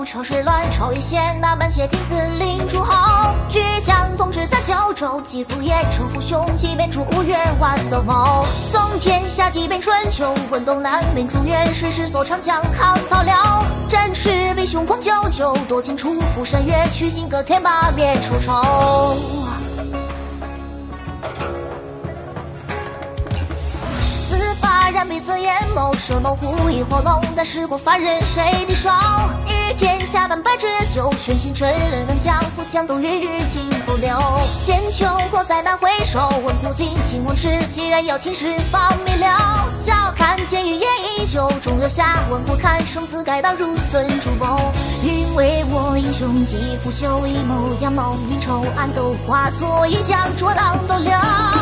朝水乱，朝野县那满血天子领诸侯，巨将统治在九州，祭祖业城父兄，即便出吴越万斗谋，纵天下即便春秋，问东南边中原，水师所长江抗曹辽，战士比雄风九九，多情出赴山岳，取经隔天把灭楚仇。然闭塞眼眸，射龙虎翼火龙，但是过凡人谁敌手？与天下半百之久，玄心真人能将富强斗于尽不留。千秋过再难回首，问古今兴亡事，既然有情史方弥留。笑看剑与烟依旧，中留下问古看生子改道如孙主谋。云为我英雄既腐朽，一谋阳谋明仇暗斗，化作一将捉浪斗流。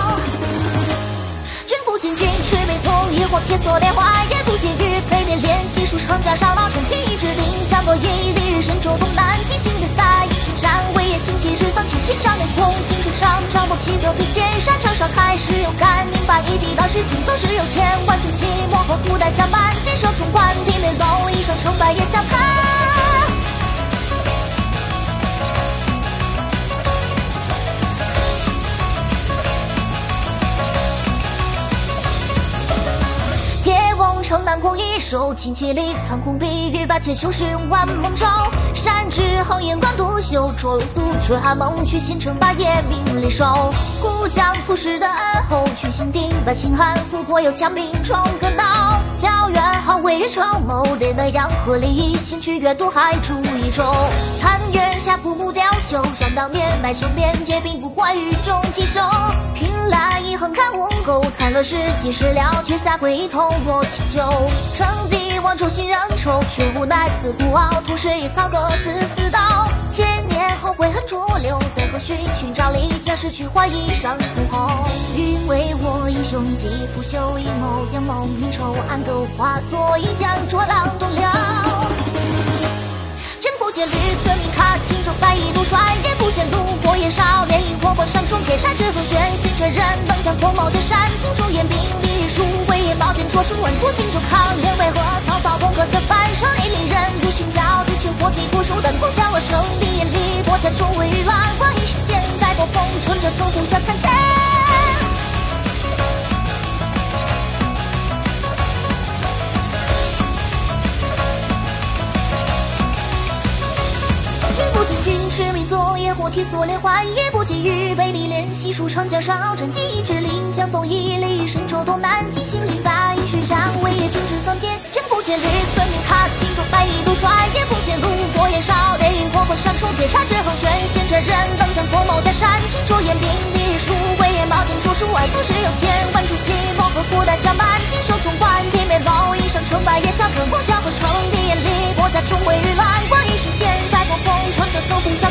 君不见君，赤眉从一火铁锁连环，也不见玉背面练习书成家上老臣气之定，相夺一律神州东南，七星的赛一群战，威严清气日藏去群战内空，青春上张不起则必现山场上开始有感，明白一记当时行走时有千万出奇，幕后古代相伴，坚守冲冠地面楼，一生成败也相看。城南空一手，清气里苍空碧玉，八千雄师万梦舟。山之横眼观独秀，卓龙素追寒梦去，新城霸业名利收。故将普世的恩厚，去心定百姓汉，富国有强兵冲个闹。教远好位于筹谋，练得洋河利益，兴趣阅读还注一周。残月下枯木雕绣，想当年埋生边界，并不怪于中棘手。凭栏一横看瓮沟，看乐事几时了，却下跪一同我祈求。称帝王仇心仍愁，却无奈自孤傲，同时一草各自私道。千年后悔恨徒留，在何寻寻找里，将失去换衣裳哭红。云为我英雄既腐朽，一谋阳谋明仇暗斗，化作一将捉浪东流。真不见绿色名卡，青州白衣如帅，也不见路过夜少年，萤火火上冲铁山之横玄，心这人能将锋芒结山，青州眼兵立书威严宝剑戳出稳不青州抗联为何曹操攻克相反，生一里人如寻角，对群火急古树等共享我生地眼里，国家重为乱，光阴是现在暴风乘着风互相看见。君不见君，赤眉左野火铁锁连环，也不见玉背历练习书长江上战绩之令，江东一里神州东南，七星里赛一曲战，威严精致苍天。君不见绿色名卡，青州白衣如帅，也不见路过夜少年，萤火火上冲铁山之横玄，现这人能将国谋加山，青州眼兵立书威严宝剑说书外，纵使有千万出奇，莫和古代相伴，经手中冠地面楼，一生成败也相可，我将和成帝眼里，国家重为日乱，光阴是现在暴风乘着风互相